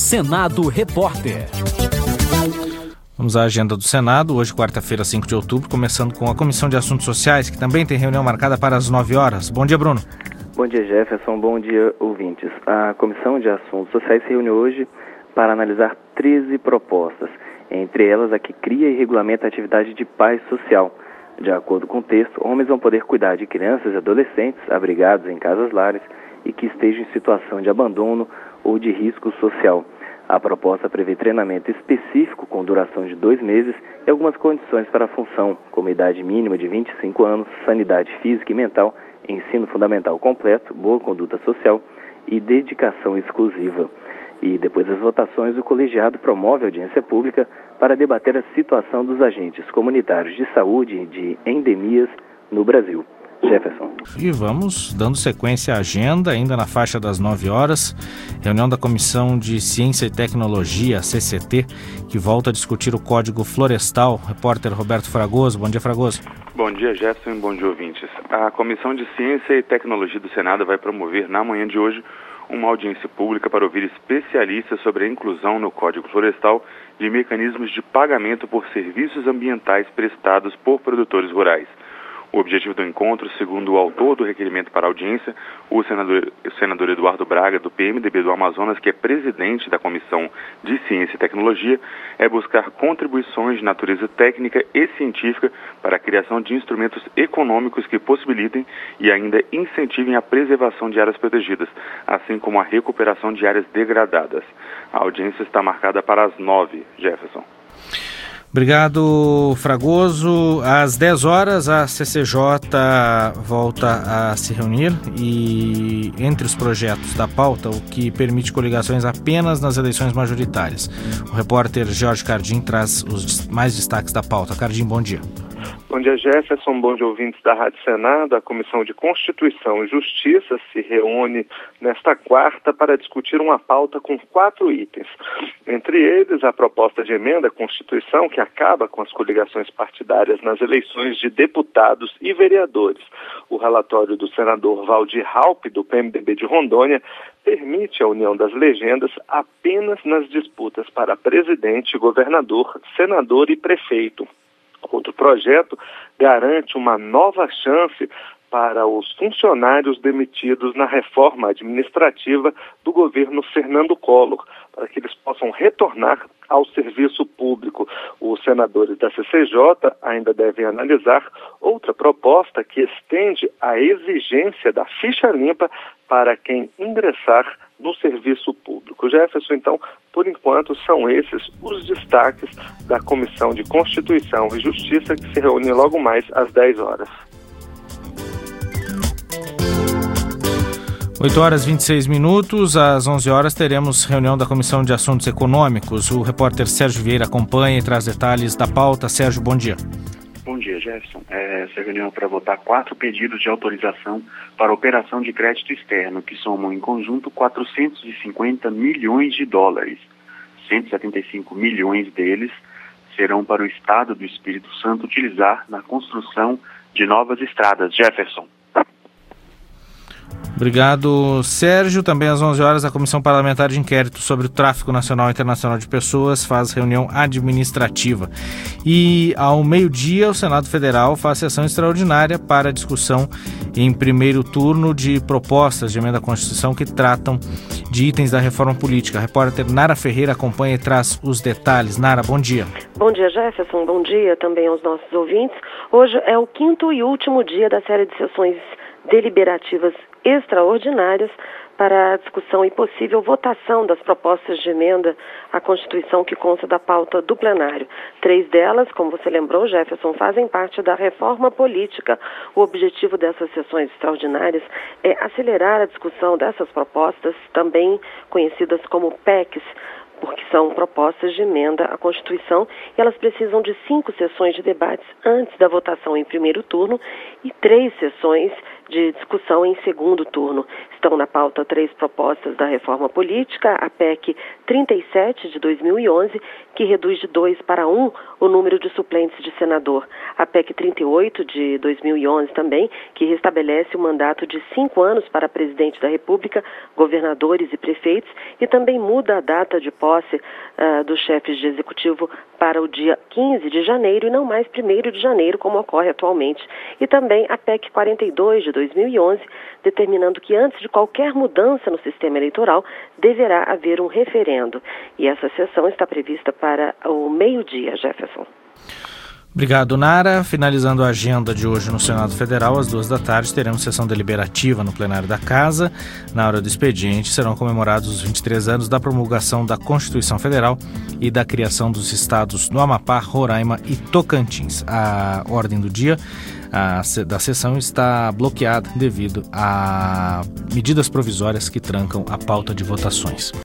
Senado Repórter. Vamos à agenda do Senado, hoje quarta-feira, 5 de outubro, começando com a Comissão de Assuntos Sociais, que também tem reunião marcada para as 9 horas. Bom dia, Bruno. Bom dia, Jefferson. Bom dia, ouvintes. A Comissão de Assuntos Sociais se reúne hoje para analisar 13 propostas, entre elas a que cria e regulamenta a atividade de paz social. De acordo com o texto, homens vão poder cuidar de crianças e adolescentes abrigados em casas-lares e que estejam em situação de abandono ou de risco social. A proposta prevê treinamento específico com duração de 2 meses e algumas condições para a função, como idade mínima de 25 anos, sanidade física e mental, ensino fundamental completo, boa conduta social e dedicação exclusiva. E depois das votações, o colegiado promove audiência pública para debater a situação dos agentes comunitários de saúde e de endemias no Brasil. Jefferson. E vamos dando sequência à agenda, ainda na faixa das 9 horas, reunião da Comissão de Ciência e Tecnologia, CCT, que volta a discutir o Código Florestal. Repórter Roberto Fragoso. Bom dia, Fragoso. Bom dia, Jefferson, e bom dia, ouvintes. A Comissão de Ciência e Tecnologia do Senado vai promover, na manhã de hoje, uma audiência pública para ouvir especialistas sobre a inclusão no Código Florestal de mecanismos de pagamento por serviços ambientais prestados por produtores rurais. O objetivo do encontro, segundo o autor do requerimento para a audiência, o senador Eduardo Braga, do PMDB do Amazonas, que é presidente da Comissão de Ciência e Tecnologia, é buscar contribuições de natureza técnica e científica para a criação de instrumentos econômicos que possibilitem e ainda incentivem a preservação de áreas protegidas, assim como a recuperação de áreas degradadas. A audiência está marcada para as 9, Jefferson. Obrigado, Fragoso. Às 10 horas, a CCJ volta a se reunir e, entre os projetos da pauta, o que permite coligações apenas nas eleições majoritárias. O repórter Jorge Cardim traz os mais destaques da pauta. Cardim, bom dia. Bom dia, Jefferson. Bom dia, ouvintes da Rádio Senado. A Comissão de Constituição e Justiça se reúne nesta quarta para discutir uma pauta com 4 itens. Entre eles, a proposta de emenda à Constituição que acaba com as coligações partidárias nas eleições de deputados e vereadores. O relatório do senador Valdir Raupp, do PMDB de Rondônia, permite a união das legendas apenas nas disputas para presidente, governador, senador e prefeito. Outro projeto garante uma nova chance para os funcionários demitidos na reforma administrativa do governo Fernando Collor, para que eles possam retornar ao serviço público. Os senadores da CCJ ainda devem analisar outra proposta que estende a exigência da ficha limpa para quem ingressar no serviço público. Jefferson, então, por enquanto, são esses os destaques da Comissão de Constituição e Justiça que se reúne logo mais às 10 horas. 8 horas e 26 minutos, às 11 horas teremos reunião da Comissão de Assuntos Econômicos. O repórter Sérgio Vieira acompanha e traz detalhes da pauta. Sérgio, bom dia. Bom dia, Jefferson. Essa reunião é para votar 4 pedidos de autorização para operação de crédito externo, que somam em conjunto 450 milhões de dólares. 175 milhões deles serão para o Estado do Espírito Santo utilizar na construção de novas estradas. Jefferson. Obrigado, Sérgio. Também às 11 horas, a Comissão Parlamentar de Inquérito sobre o Tráfico Nacional e Internacional de Pessoas faz reunião administrativa. E ao meio-dia, o Senado Federal faz sessão extraordinária para discussão em primeiro turno de propostas de emenda à Constituição que tratam de itens da reforma política. A repórter Nara Ferreira acompanha e traz os detalhes. Nara, bom dia. Bom dia, Jefferson. Bom dia também aos nossos ouvintes. Hoje é o 5º e último dia da série de sessões deliberativas extraordinárias para a discussão e possível votação das propostas de emenda à Constituição que consta da pauta do plenário. 3 delas, como você lembrou, Jefferson, fazem parte da reforma política. O objetivo dessas sessões extraordinárias é acelerar a discussão dessas propostas, também conhecidas como PECs, porque são propostas de emenda à Constituição e elas precisam de 5 sessões de debates antes da votação em primeiro turno e 3 sessões de discussão em segundo turno. Estão na pauta 3 propostas da reforma política, a PEC 37 de 2011, que reduz de 2 para 1 o número de suplentes de senador. A PEC 38 de 2011 também, que restabelece o mandato de 5 anos para presidente da República, governadores e prefeitos, e também muda a data de posse dos chefes de executivo para o dia 15 de janeiro e não mais 1º de janeiro, como ocorre atualmente. E também a PEC 42 de 2011, determinando que antes de qualquer mudança no sistema eleitoral, deverá haver um referendo. E essa sessão está prevista para o meio-dia, Jefferson. Obrigado, Nara. Finalizando a agenda de hoje no Senado Federal, às 14h, teremos sessão deliberativa no plenário da Casa. Na hora do expediente, serão comemorados os 23 anos da promulgação da Constituição Federal e da criação dos estados do Amapá, Roraima e Tocantins. A ordem do dia da sessão está bloqueada devido a medidas provisórias que trancam a pauta de votações.